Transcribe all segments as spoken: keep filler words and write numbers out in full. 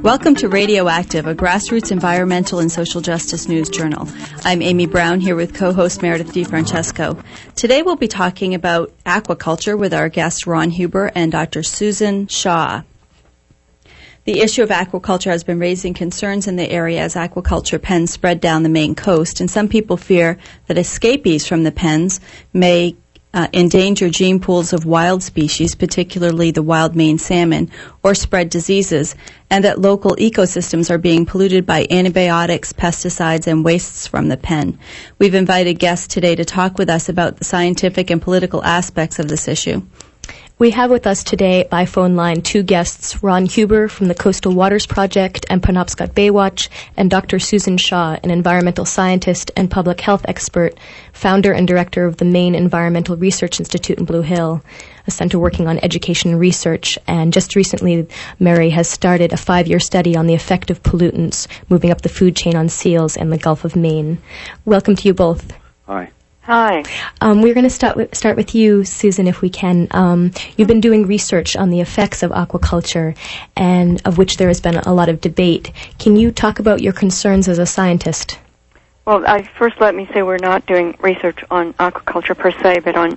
Welcome to Radioactive, a grassroots environmental and social justice news journal. I'm Amy Brown here with co-host Meredith DeFrancesco. Today we'll be talking about aquaculture with our guests Ron Huber and Doctor Susan Shaw. The issue of aquaculture has been raising concerns in the area as aquaculture pens spread down the Maine coast, and some people fear that escapees from the pens may uh, endanger gene pools of wild species, particularly the wild Maine salmon, or spread diseases, and that local ecosystems are being polluted by antibiotics, pesticides, and wastes from the pen. We've invited guests today to talk with us about the scientific and political aspects of this issue. We have with us today by phone line two guests, Ron Huber from the Coastal Waters Project and Penobscot Baywatch, and Doctor Susan Shaw, an environmental scientist and public health expert, founder and director of the Maine Environmental Research Institute in Blue Hill, a center working on education and research. And just recently, Mary has started a five-year study on the effect of pollutants moving up the food chain on seals in the Gulf of Maine. Welcome to you both. Hi. Hi. Um, we're going to start with, start with you, Susan, if we can. Um, you've been doing research on the effects of aquaculture, and of which there has been a lot of debate. Can you talk about your concerns as a scientist? Well, I, first let me say we're not doing research on aquaculture per se, but on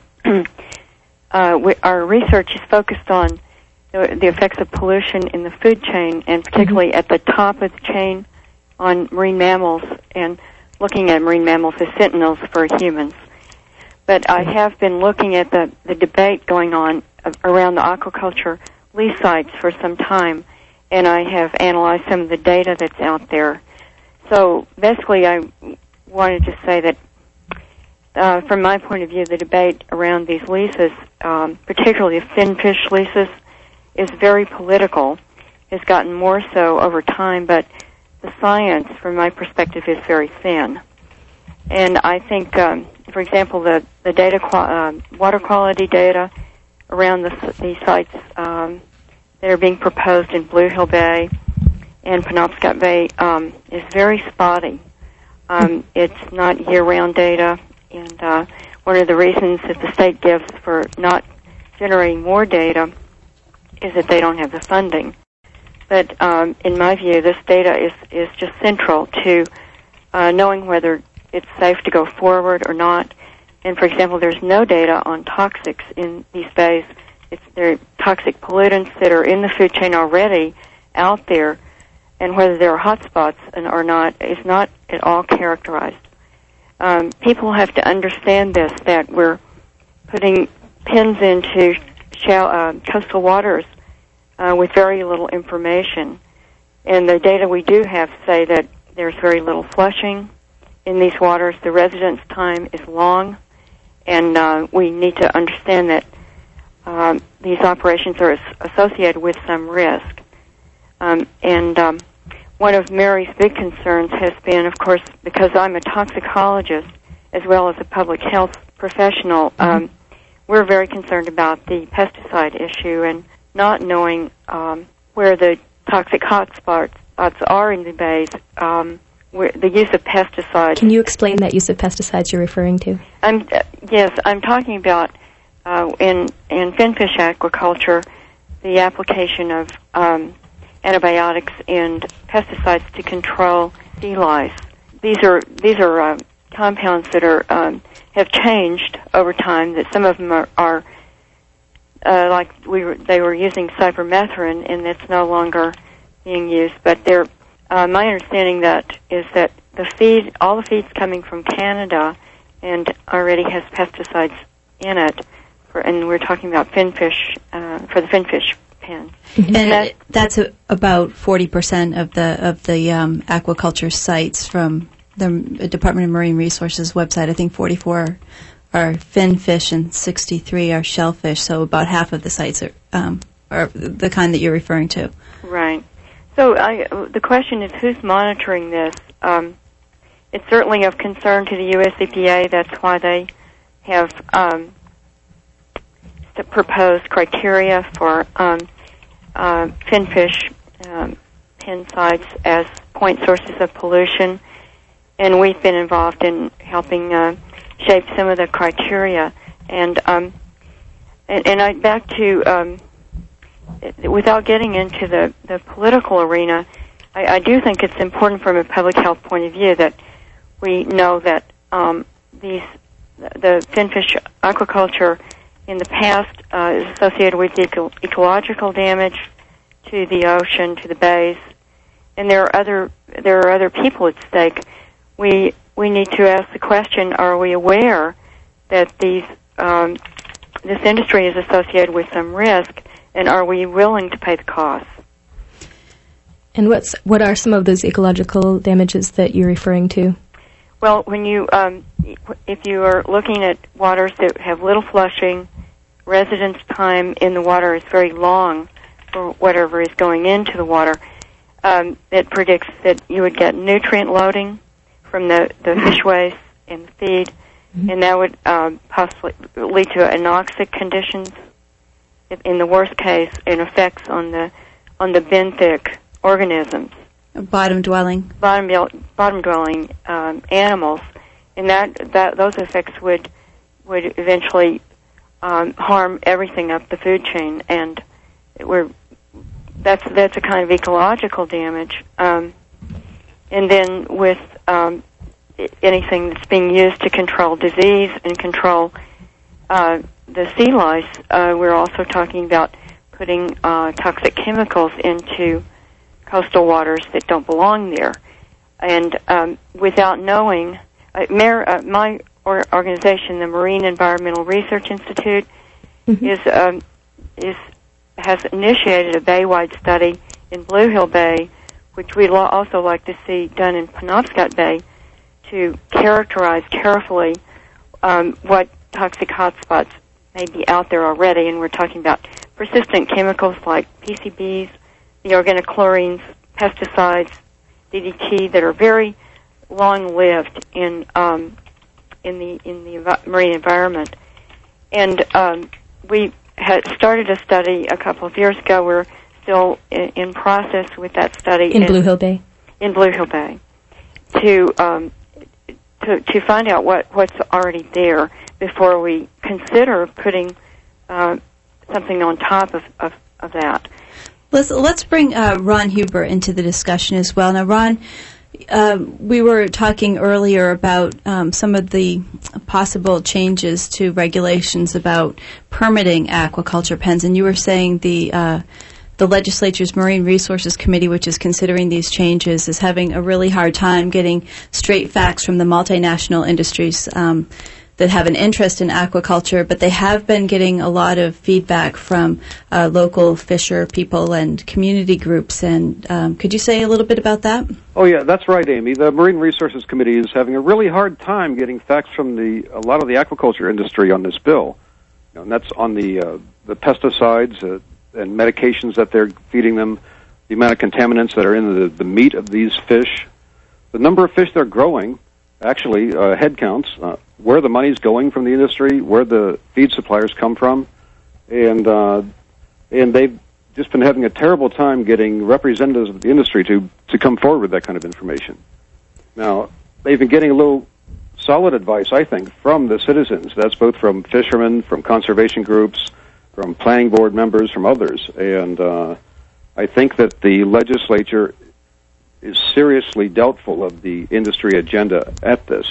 uh, we, our research is focused on the, the effects of pollution in the food chain, and particularly mm-hmm. at the top of the chain on marine mammals, and looking at marine mammals as sentinels for humans. But I have been looking at the, the debate going on around the aquaculture lease sites for some time, and I have analyzed some of the data that's out there. So basically I wanted to say that uh, from my point of view, the debate around these leases, um, particularly finfish leases, is very political. It's gotten more so over time, but the science, from my perspective, is very thin. And I think, um, for example, the, the data, uh, water quality data around the, these sites um, that are being proposed in Blue Hill Bay and Penobscot Bay um, is very spotty. Um, it's not year-round data, and uh, one of the reasons that the state gives for not generating more data is that they don't have the funding. But um, in my view, this data is, is just central to uh, knowing whether it's safe to go forward or not. And, for example, there's no data on toxics in these bays. It's, there are toxic pollutants that are in the food chain already out there, and whether there are hotspots or not is not at all characterized. Um, people have to understand this, that we're putting pins into shall, uh, coastal waters Uh, with very little information. And the data we do have say that there's very little flushing in these waters. The residence time is long, and uh, we need to understand that um, these operations are as- associated with some risk. Um, and um, one of Mary's big concerns has been, of course, because I'm a toxicologist as well as a public health professional, um, we're very concerned about the pesticide issue and not knowing um, where the toxic hotspots are in the bays, um, where the use of pesticides. Can you explain that use of pesticides you're referring to? I'm, uh, yes, I'm talking about uh, in, in finfish aquaculture, the application of um, antibiotics and pesticides to control sea lice. These are these are uh, compounds that are um, have changed over time. That some of them are, are Uh, like we were, they were using cypermethrin, and it's no longer being used. But they're, uh, my understanding that is that the feed, all the feed's coming from Canada, and already has pesticides in it. For, and we're talking about finfish uh, for the finfish pen. Mm-hmm. And that, that's a, about forty percent of the of the um, aquaculture sites from the Department of Marine Resources website. I think forty-four are finfish and sixty-three are shellfish, so about half of the sites are, um, are the kind that you're referring to. Right. So I, the question is, who's monitoring this? Um, it's certainly of concern to the U S E P A. That's why they have um, proposed criteria for um, uh, finfish um, pen sites as point sources of pollution. And we've been involved in helping uh, shape some of the criteria. And um, and, and I, back to um, without getting into the, the political arena, I, I do think it's important from a public health point of view that we know that um, these the finfish aquaculture in the past uh, is associated with eco- ecological damage to the ocean, to the bays, and there are other there are other people at stake. We we need to ask the question: are we aware that these um, this industry is associated with some risk, and are we willing to pay the costs? And what's what are some of those ecological damages that you're referring to? Well, when you um, if you are looking at waters that have little flushing, residence time in the water is very long for whatever is going into the water. Um, it predicts that you would get nutrient loading from the, the fish waste and the feed, mm-hmm. and that would um, possibly lead to anoxic conditions. If, in the worst case, and effects on the on the benthic organisms, bottom dwelling, bottom bottom dwelling um, animals, and that, that those effects would would eventually um, harm everything up the food chain, and we're that's that's a kind of ecological damage. Um, and then with um, anything that's being used to control disease and control uh, the sea lice, uh, we're also talking about putting uh, toxic chemicals into coastal waters that don't belong there. And um, without knowing, uh, Mer- uh, my or- organization, the Marine Environmental Research Institute, mm-hmm. is um, is has initiated a bay-wide study in Blue Hill Bay, which we'd lo- also like to see done in Penobscot Bay, to characterize carefully um, what toxic hotspots may be out there already. And we're talking about persistent chemicals like P C Bs, the organochlorines, pesticides, D D T that are very long-lived in um, in the in the env- marine environment. And um, we had started a study a couple of years ago. We're still in, in process with that study in Blue Hill Bay. In Blue Hill Bay, to um, to to find out what, what's already there before we consider putting uh, something on top of, of, of that. Let's let's bring uh, Ron Huber into the discussion as well. Now, Ron, uh, we were talking earlier about um, some of the possible changes to regulations about permitting aquaculture pens, and you were saying the uh, the legislature's Marine Resources Committee, which is considering these changes, is having a really hard time getting straight facts from the multinational industries um, that have an interest in aquaculture, but they have been getting a lot of feedback from uh, local fisher people and community groups. And um, could you say a little bit about that? Oh, yeah, that's right, Amy. The Marine Resources Committee is having a really hard time getting facts from the a lot of the aquaculture industry on this bill. You know, and that's on the uh, the pesticides uh, and medications that they're feeding them, the amount of contaminants that are in the, the meat of these fish, the number of fish they're growing, actually, uh, head counts, uh, where the money's going from the industry, where the feed suppliers come from, and uh, and they've just been having a terrible time getting representatives of the industry to, to come forward with that kind of information. Now, they've been getting a little solid advice, I think, from the citizens. That's both from fishermen, from conservation groups, from planning board members, from others. And uh, I think that the legislature is seriously doubtful of the industry agenda at this.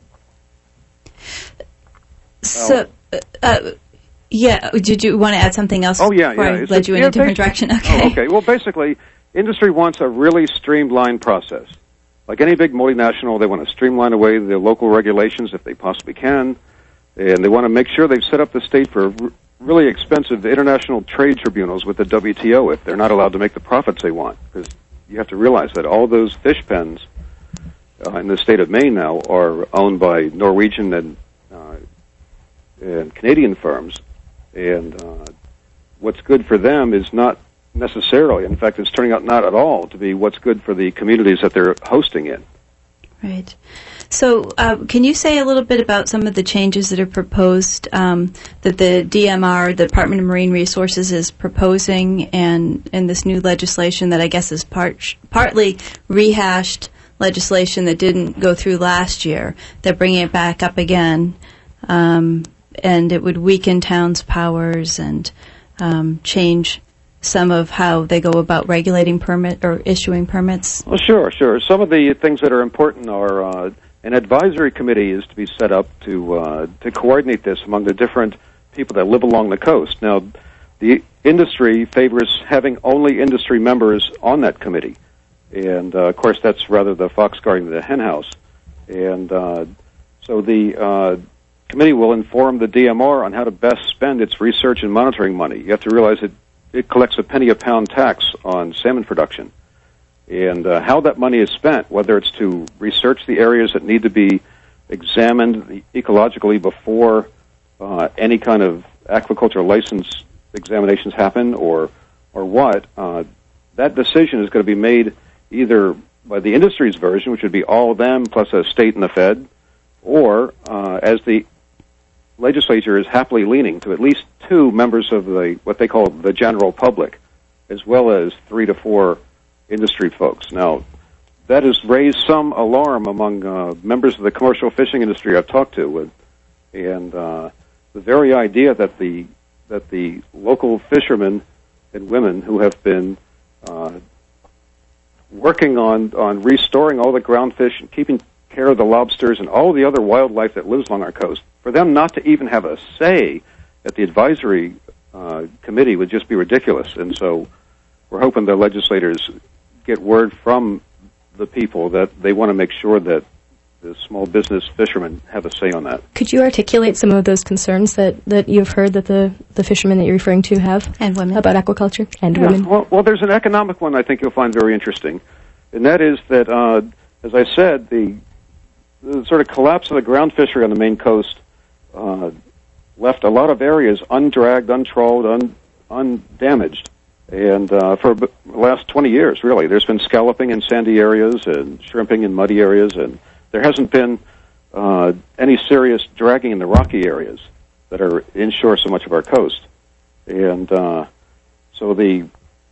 So, uh, yeah, did you want to add something else? Oh, yeah, before yeah. I It's led a, you in yeah, a different direction? Okay. Oh, okay. Well, basically, industry wants a really streamlined process. Like any big multinational, they want to streamline away the local regulations if they possibly can, and they want to make sure they've set up the state for r- really expensive international trade tribunals with the W T O if they're not allowed to make the profits they want. Because you have to realize that all those fish pens uh, in the state of Maine now are owned by Norwegian and uh, and Canadian firms, and uh, what's good for them is not necessarily, in fact, it's turning out not at all to be what's good for the communities that they're hosting in. Right. So uh, can you say a little bit about some of the changes that are proposed um, that the D M R, the Department of Marine Resources, is proposing and in this new legislation that I guess is part, partly rehashed legislation that didn't go through last year? They're bringing it back up again, um, and it would weaken towns' powers and um, change some of how they go about regulating permit or issuing permits? Well, sure, sure. Some of the things that are important are uh, an advisory committee is to be set up to uh, to coordinate this among the different people that live along the coast. Now, the industry favors having only industry members on that committee. And, uh, of course, that's rather the fox guarding the hen house. And uh, so the uh, committee will inform the D M R on how to best spend its research and monitoring money. You have to realize that it collects a penny a pound tax on salmon production. And uh, how that money is spent, whether it's to research the areas that need to be examined ecologically before uh, any kind of aquaculture license examinations happen or or what, uh, that decision is going to be made either by the industry's version, which would be all of them plus a state and the Fed, or uh, as the legislature is happily leaning to at least two members of the what they call the general public, as well as three to four industry folks. Now, that has raised some alarm among uh, members of the commercial fishing industry I've talked to, with, and uh, the very idea that the that the local fishermen and women who have been uh, working on, on restoring all the groundfish and keeping care of the lobsters and all the other wildlife that lives along our coast, for them not to even have a say at the advisory uh, committee would just be ridiculous. And so we're hoping the legislators get word from the people that they want to make sure that the small business fishermen have a say on that. Could you articulate some of those concerns that, that you've heard that the, the fishermen that you're referring to have and women about aquaculture and yeah, women? Well, well, there's an economic one I think you'll find very interesting, and that is that, uh, as I said, the, the sort of collapse of the ground fishery on the Maine coast uh, left a lot of areas undragged, untrawled, un, undamaged. And uh, for the last twenty years, really, there's been scalloping in sandy areas and shrimping in muddy areas, and there hasn't been uh, any serious dragging in the rocky areas that are inshore so much of our coast. And uh, so the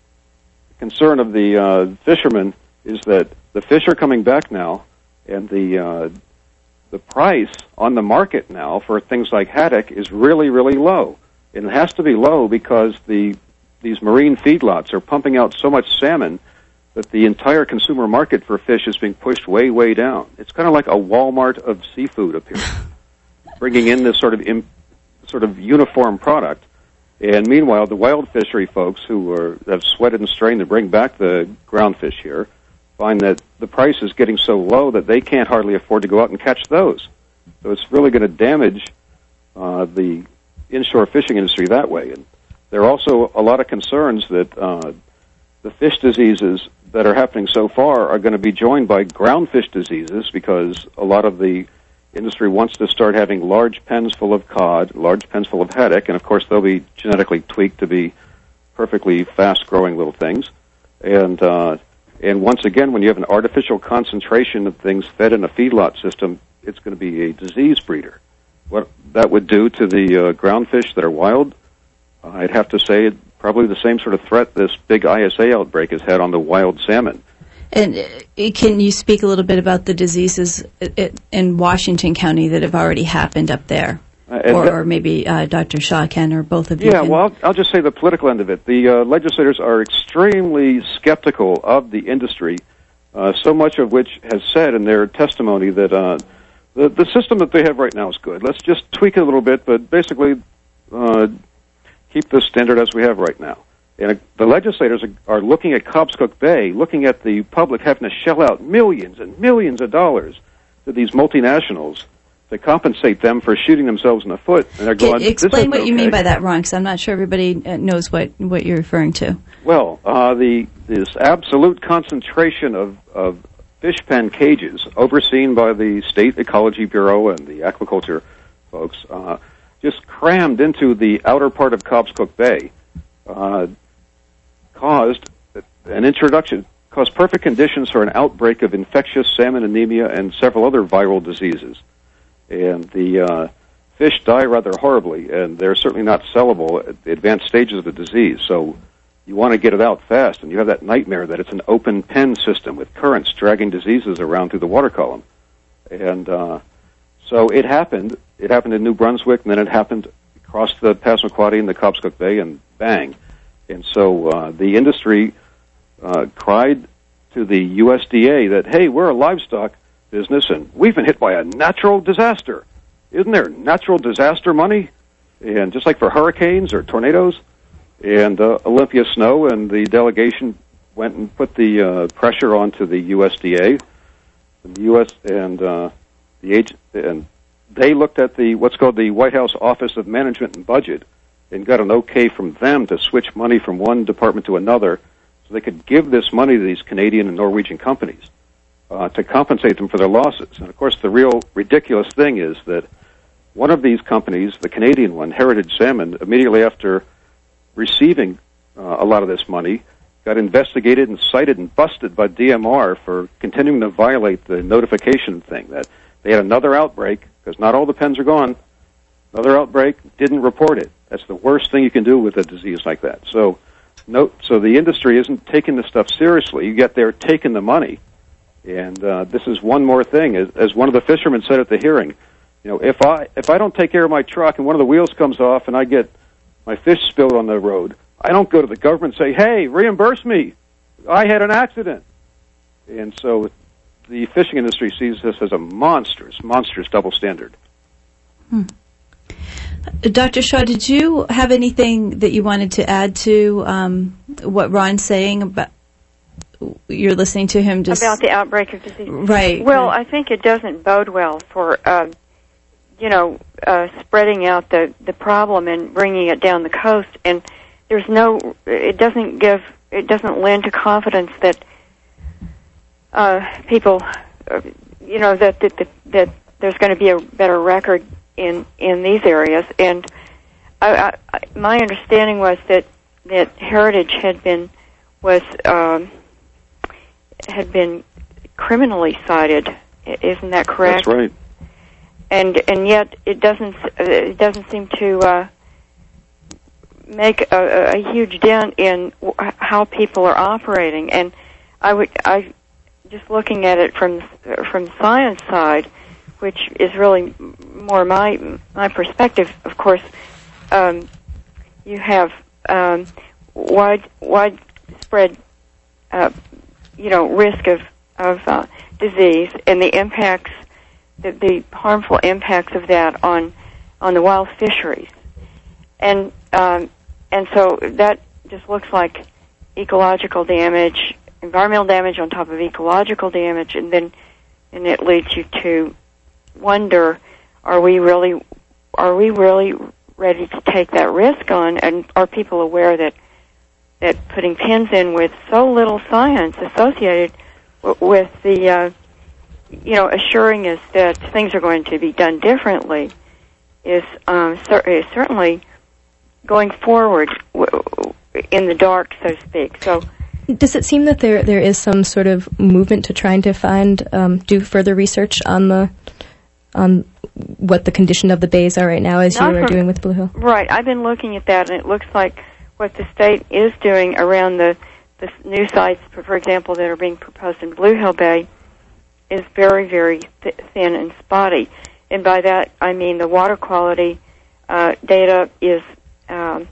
concern of the uh, fishermen is that the fish are coming back now, and the uh, the price on the market now for things like haddock is really, really low. And it has to be low because the these marine feedlots are pumping out so much salmon that the entire consumer market for fish is being pushed way, way down. It's kind of like a Walmart of seafood up here, bringing in this sort of im- sort of uniform product. And meanwhile, the wild fishery folks who are, have sweated and strained to bring back the ground fish here find that the price is getting so low that they can't hardly afford to go out and catch those. So it's really going to damage uh, the inshore fishing industry that way. And there are also a lot of concerns that uh, the fish diseases that are happening so far are going to be joined by ground fish diseases because a lot of the industry wants to start having large pens full of cod, large pens full of haddock, and of course they'll be genetically tweaked to be perfectly fast-growing little things. And uh, and once again, when you have an artificial concentration of things fed in a feedlot system, it's going to be a disease breeder. What that would do to the uh, ground fish that are wild, uh, I'd have to say probably the same sort of threat this big I S A outbreak has had on the wild salmon. And uh, can you speak a little bit about the diseases in Washington County that have already happened up there? Uh, or, or maybe uh, Doctor Shaw can, or both of you Yeah, can. well, I'll, I'll just say the political end of it. The uh, legislators are extremely skeptical of the industry, uh, so much of which has said in their testimony that uh, the, the system that they have right now is good. Let's just tweak it a little bit, but basically uh, keep the standard as we have right now. And the legislators are looking at Cobscook Bay, looking at the public having to shell out millions and millions of dollars to these multinationals to compensate them for shooting themselves in the foot. And they're going, Can, explain what okay. you mean by that, Ron, because I'm not sure everybody knows what, what you're referring to. Well, uh, the this absolute concentration of, of fish pen cages overseen by the State Ecology Bureau and the aquaculture folks uh, just crammed into the outer part of Cobscook Bay uh, caused an introduction, caused perfect conditions for an outbreak of infectious salmon anemia and several other viral diseases. And the uh, fish die rather horribly, and they're certainly not sellable at the advanced stages of the disease. So you want to get it out fast, and you have that nightmare that it's an open pen system with currents dragging diseases around through the water column. And uh, so it happened. It happened in New Brunswick, and then it happened across the Passamaquoddy and the Cobscook Bay, and bang. And so uh, the industry uh, cried to the U S D A that, hey, we're a livestock business and we've been hit by a natural disaster. Isn't there natural disaster money? And just like for hurricanes or tornadoes, and uh, Olympia Snow and the delegation went and put the uh, pressure onto the U S D A, and the U S and uh, the agent, and they looked at the what's called the White House Office of Management and Budget, and got an okay from them to switch money from one department to another, so they could give this money to these Canadian and Norwegian companies uh, to compensate them for their losses. And of course, the real ridiculous thing is that one of these companies, the Canadian one, Heritage Salmon, immediately after receiving uh, a lot of this money, got investigated and cited and busted by D M R for continuing to violate the notification thing, that they had another outbreak, because not all the pens are gone, another outbreak, didn't report it. That's the worst thing you can do with a disease like that. So no, so the industry isn't taking this stuff seriously. You get there taking the money. And uh, this is one more thing. As, as one of the fishermen said at the hearing, you know, if I if I don't take care of my truck and one of the wheels comes off and I get my fish spilled on the road, I don't go to the government and say, hey, reimburse me. I had an accident. And so the fishing industry sees this as a monstrous, monstrous double standard. Hmm. Doctor Shaw, did you have anything that you wanted to add to um, what Ron's saying about? You're listening to him just about the outbreak of disease, right? Well, right. I think it doesn't bode well for uh, you know uh, spreading out the the problem and bringing it down the coast. And there's no, it doesn't give, it doesn't lend to confidence that uh, people, uh, you know, that that that, that there's going to be a better record in in these areas. And I, I, my understanding was that that Heritage had been was um, had been criminally cited. Isn't that correct? That's right. And and yet it doesn't it doesn't seem to uh, make a, a huge dent in how people are operating. And I would I just looking at it from from the science side, which is really more my my perspective. Of course, um, you have um, wide widespread uh, you know risk of of uh, disease and the impacts, the, the harmful impacts of that on on the wild fisheries, and um, and so that just looks like ecological damage, environmental damage on top of ecological damage, and then and it leads you to wonder: Are we really are we really ready to take that risk on? And are people aware that that putting pins in with so little science associated w- with the uh, you know assuring us that things are going to be done differently is, um, cer- is certainly going forward w- in the dark, so to speak. So, does it seem that there there is some sort of movement to trying to find um, do further research on the on what the condition of the bays are right now, as Not you are from, doing with Blue Hill? Right. I've been looking at that, and it looks like what the state is doing around the, the new sites, for, for example, that are being proposed in Blue Hill Bay, is very, very th- thin and spotty. And by that, I mean the water quality uh, data is um,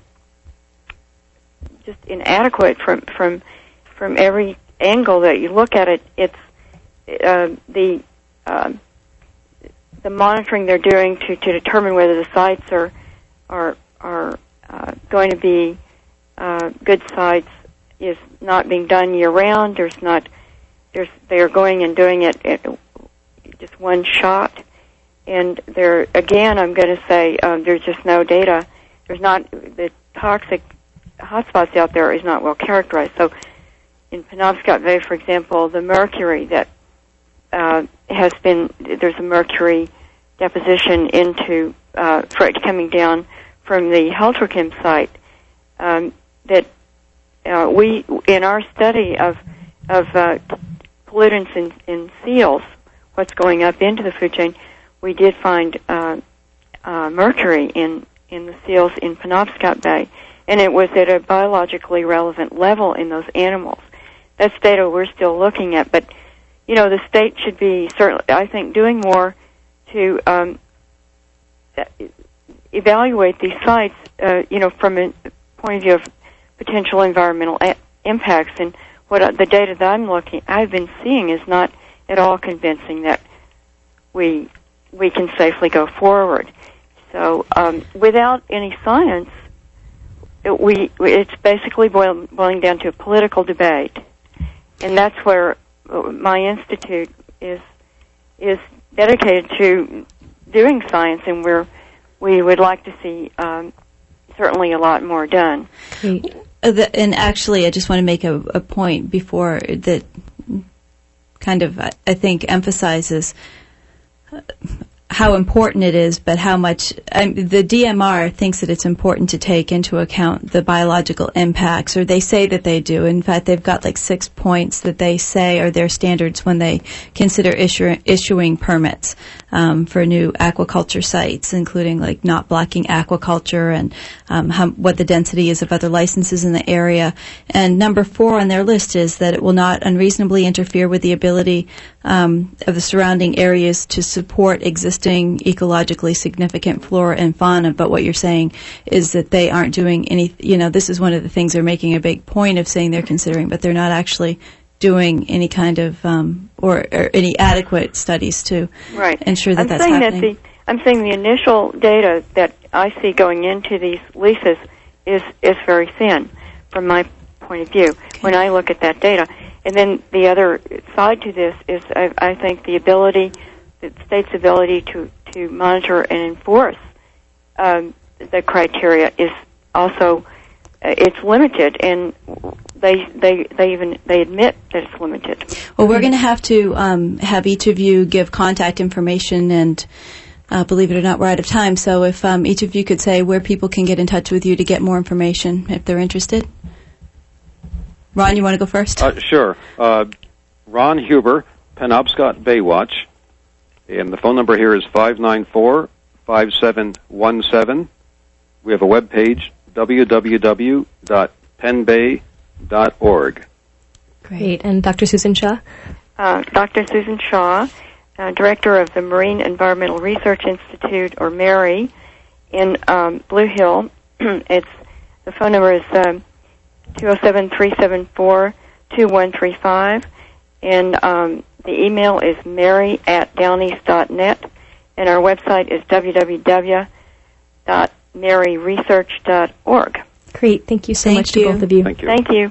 just inadequate from from from every angle that you look at it. It's uh, the um, the monitoring they're doing to, to determine whether the sites are are are uh, going to be uh, good sites is not being done year round. There's not there's they are going and doing it at just one shot, and there again I'm going to say um, there's just no data. There's not the toxic hotspots out there is not well characterized. So in Penobscot Bay, for example, the mercury that uh, has been there's a mercury deposition into uh, for it coming down from the Heltrochem site um, that uh, we in our study of of uh, pollutants in, in seals, what's going up into the food chain, we did find uh, uh, mercury in in the seals in Penobscot Bay, and it was at a biologically relevant level in those animals. That's data we're still looking at, but you know the state should be certainly, I think, doing more to um, evaluate these sites, uh, you know, from a point of view of potential environmental a- impacts. And what uh, the data that I'm looking, I've been seeing is not at all convincing that we we can safely go forward. So um, without any science, it, we it's basically boil, boiling down to a political debate, and that's where my institute is is dedicated to doing science, and we're we would like to see um, certainly a lot more done. Great. Uh, the, and actually, I just want to make a, a point before that kind of, I think, emphasizes how important it is, but how much um, the D M R thinks that it's important to take into account the biological impacts, or they say that they do. In fact, they've got like six points that they say are their standards when they consider issue, issuing permits um, for new aquaculture sites, including like not blocking aquaculture and um, how, what the density is of other licenses in the area. And number four on their list is that it will not unreasonably interfere with the ability um, of the surrounding areas to support existing ecologically significant flora and fauna. But what you're saying is that they aren't doing any, you know, this is one of the things they're making a big point of saying they're considering, but they're not actually doing any kind of, um, or, or any adequate studies to right. ensure that I'm that's saying happening. That the, I'm saying the initial data that I see going into these leases is, is very thin from my point of view okay. when I look at that data. And then the other side to this is I, I think the ability the state's ability to, to monitor and enforce um, the criteria is also uh, it's limited, and they they they even they admit that it's limited. Well, we're going to have to um, have each of you give contact information, and uh, believe it or not, we're out of time. So if um, each of you could say where people can get in touch with you to get more information if they're interested. Ron, you want to go first? Uh, sure. Uh, Ron Huber, Penobscot Baywatch. And the phone number here is five nine four, five seven one seven. We have a web page, w w w dot penn bay dot org. Great. And Doctor Susan Shaw? Uh, Doctor Susan Shaw, uh, Director of the Marine Environmental Research Institute, or MARI, in um, Blue Hill. It's the phone number is um, two oh seven, three seven four, two one three five. And um, the email is mary at downeast dot net, and our website is w w w dot mary research dot org. Great. Thank you so Thank much you. to both of you. Thank you. Thank you.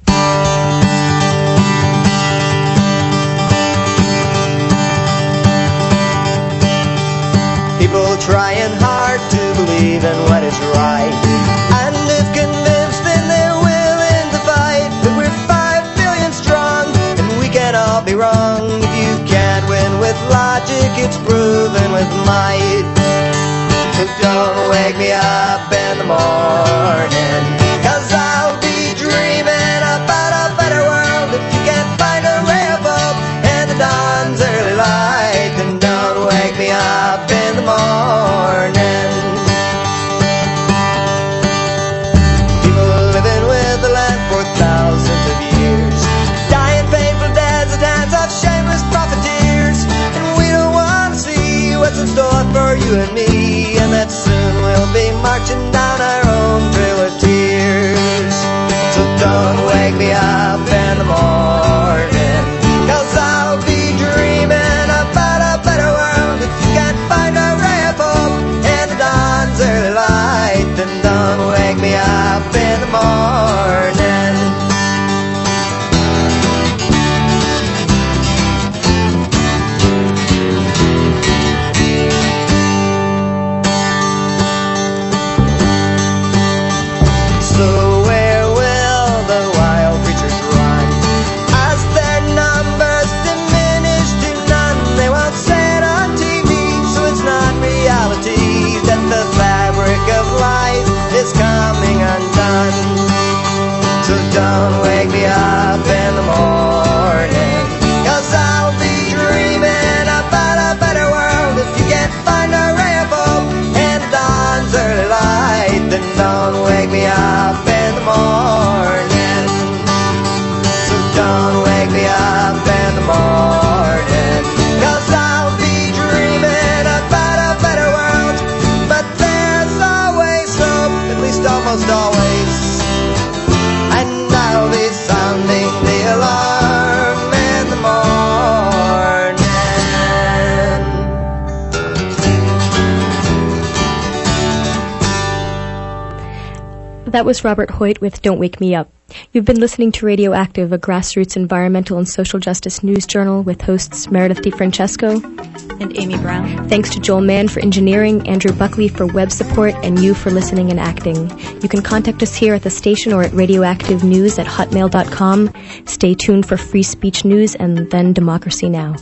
People trying hard to believe in what is right, and if convinced, then they're willing to fight. But we're five billion strong, and we can all be wrong. If you can't win with logic, it's proven with might. So don't wake me up in the morning, 'cause I'll be dreaming about a better world. If you can't find a ray of hope in the dawn's early light, then don't wake me up in the morning. People living with the land for thousands of years, dying painful deaths at hands of shameless profiteers. And we don't want to see what's in store for you and me, and that soon we'll be marching down our own trail of tears. So don't wake me up in the morning, 'cause I'll be dreaming about a better world. If you can't find a ray of hope in the dawn's early light, then don't wake me up in the morning. So where will the wild creatures run as their numbers diminish to none? They won't say it on T V, so it's not reality that the fabric of life is coming undone. So don't wake me up in the morning, 'cause I'll be dreaming about a better world. If you can't find a ray of hope in the dawn's early light, then don't wake me up in the morning. So don't wake me up in the morning, 'cause I'll be dreaming about a better world. But there's always hope, at least almost always. That was Robert Hoyt with Don't Wake Me Up. You've been listening to Radioactive, a grassroots environmental and social justice news journal with hosts Meredith DeFrancesco and Amy Brown. Thanks to Joel Mann for engineering, Andrew Buckley for web support, and you for listening and acting. You can contact us here at the station or at radioactivenews at hotmail dot com. Stay tuned for Free Speech News and then Democracy Now!